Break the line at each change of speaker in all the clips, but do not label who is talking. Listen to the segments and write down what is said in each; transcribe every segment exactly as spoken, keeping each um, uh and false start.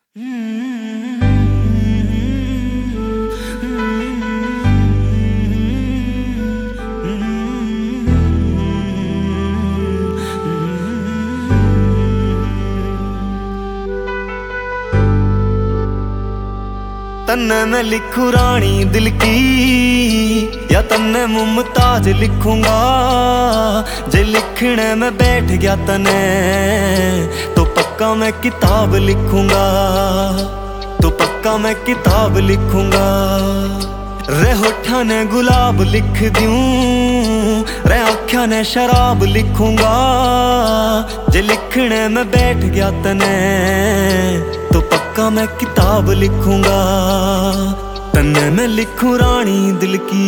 तन्ने मैं लिखूं रानी दिल की या तन्ने मुमताज लिखूंगा। जे लिखने में बैठ गया तने तो पक्का मैं किताब लिखूंगा, तो पक्का मैं किताब लिखूंगा। रे होठा ने गुलाब लिख दूं, रे आँखों ने शराब लिखूंगा। जे लिखने में बैठ गया तने तो पक्का मैं किताब लिखूंगा। तन्ने मैं लिखूं रानी दिल की।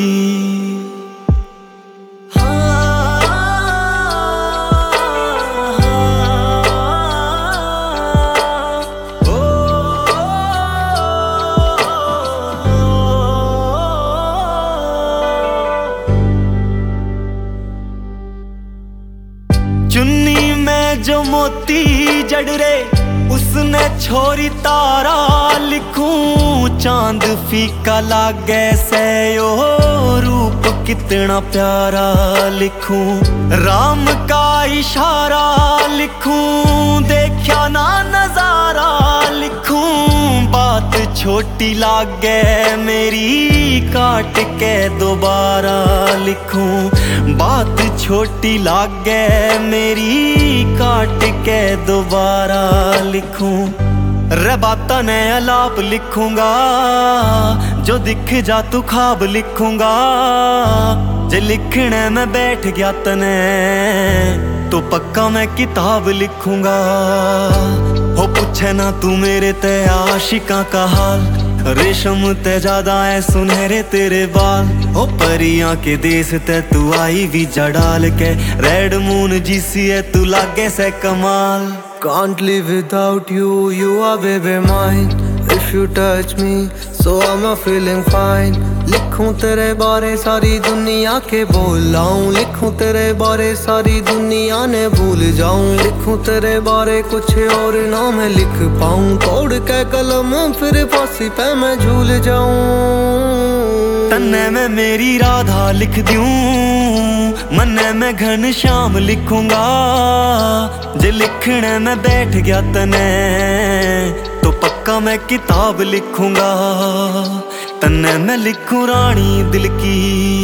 चुन्नी में जो मोती जड़ रे उसने छोरी तारा लिखूं। चांद फीका लागे से ओ रूप कितना प्यारा लिखूं। राम का इशारा लिखूं, देखा ना नजारा लिखूं। बात छोटी लागे मेरी काट के दोबारा लिखूं। बात छोटी लागे मेरी काट के दोबारा लिखूं। रे बाता ने अलाप लिखूंगा, जो दिख जा तू ख्वाब लिखूंगा। जे लिखने में बैठ गया तने तो पक्का मैं किताब लिखूंगा। हो पूछे ना तू मेरे ते आशिका का हाल, रेशम ते ज्यादा है सुनहरे तेरे बाल। ओ परियां के देश ते तू आई भी जड़ाल के, रेड मून जिसी है तू लागे से कमाल।
Can't live without you, you are baby mine. If you touch me, so I'm a feeling fine. लिखूं तेरे बारे सारी दुनिया के बोल लाऊं। लिखूं तेरे बारे सारी दुनिया ने भूल जाऊं। लिखूं तेरे बारे कुछ और ना मैं लिख पाऊं। तोड़ के कलम फिर फांसी पे मैं झूल जाऊं।
तन्ने मैं मेरी राधा लिख दूं, मन्ने मैं घनश्याम लिखूंगा। जे लिखने में बैठ गया तने तो पक्का मैं किताब लिखूंगा। तन्ने मैं लिखूं रानी दिल की।